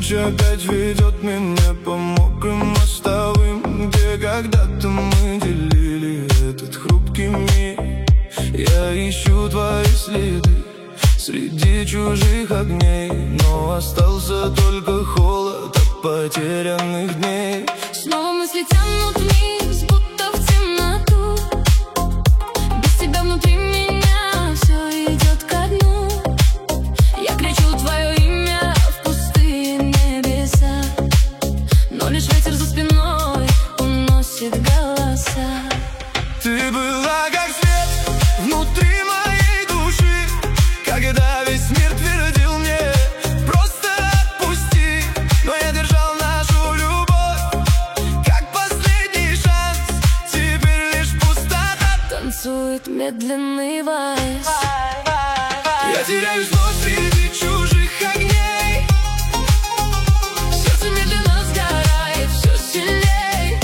Ночь опять ведет меня по мокрым мостовым, где когда-то мы делили этот хрупкий мир. Я ищу твои следы среди чужих огней, но остался только холод от потерянных дней. Снова мысли тянут вниз, будто в темноту. Без тебя внутри меня все идет ко дну. Я кричу твое имя в пустые небеса, но лишь ветер за спиной уносит голоса. Ты была как свет внутри моей души, когда весь мир твердил мне: просто отпусти. Но я держал нашу любовь как последний шанс. Теперь лишь пустота Танцует медленный вальс. Я теряюсь вновь среди чужих огней. Сердце медленно сгорает все сильней.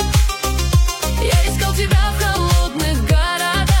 Я искал тебя в холодных городах,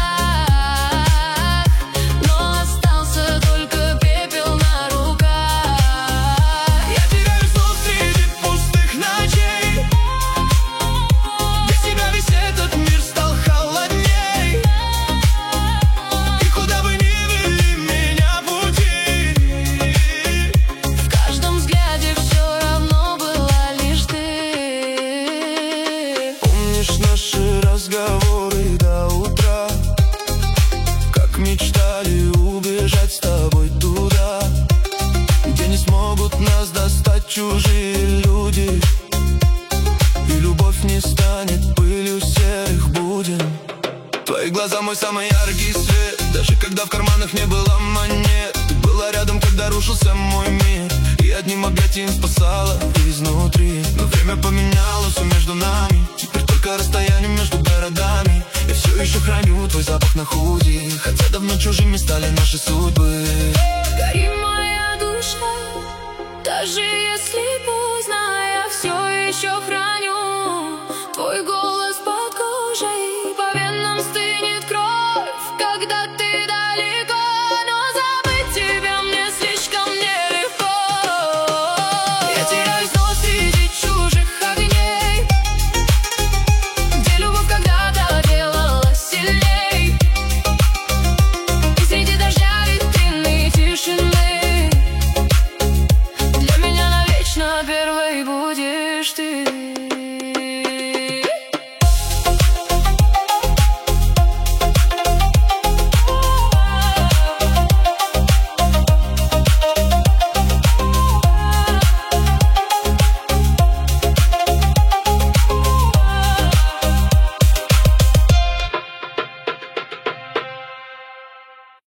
но остался только пепел на руках. Я теряюсь вновь среди пустых ночей. Без тебя весь этот мир стал холодней. И куда бы ни вели меня пути, В каждом взгляде все равно была лишь ты. помнишь наши разговоры до утра, как мечтали убежать с тобой туда, где не смогут нас достать чужие люди, и любовь не станет пылью серых буден. Твои глаза мой самый яркий свет, даже когда в карманах не было монет. Ты была рядом, когда рушился мой мир, и одним объятием спасала изнутри. Но время поменяло все между нами, теперь только расстояние между городами. Я все еще храню твой запах на худи, хотя давно чужими стали наши судьбы. Гори моя душа, даже если поздно, я все еще храню